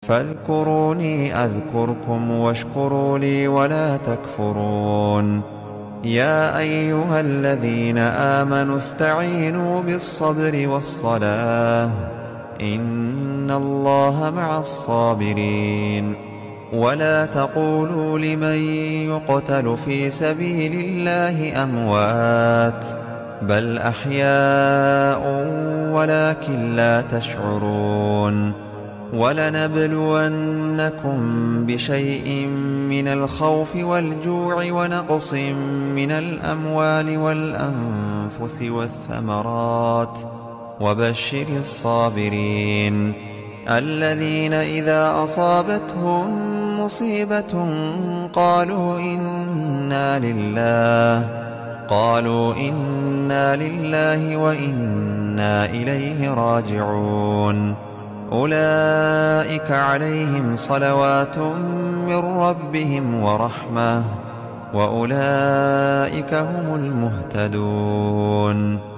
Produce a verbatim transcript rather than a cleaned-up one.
فاذكروني أذكركم واشكروا لي ولا تكفرون. يا أيها الذين آمنوا استعينوا بالصبر والصلاة إن الله مع الصابرين. ولا تقولوا لمن يقتل في سبيل الله أموات بل أحياء ولكن لا تشعرون. ولنبلونكم بشيء من الخوف والجوع ونقص من الأموال والأنفس والثمرات وبشر الصابرين الذين إذا أصابتهم مصيبة قالوا إنا لله قالوا إنا لله وإنا إليه راجعون. أولئك عليهم صلوات من ربهم ورحمة وأولئك هم المهتدون.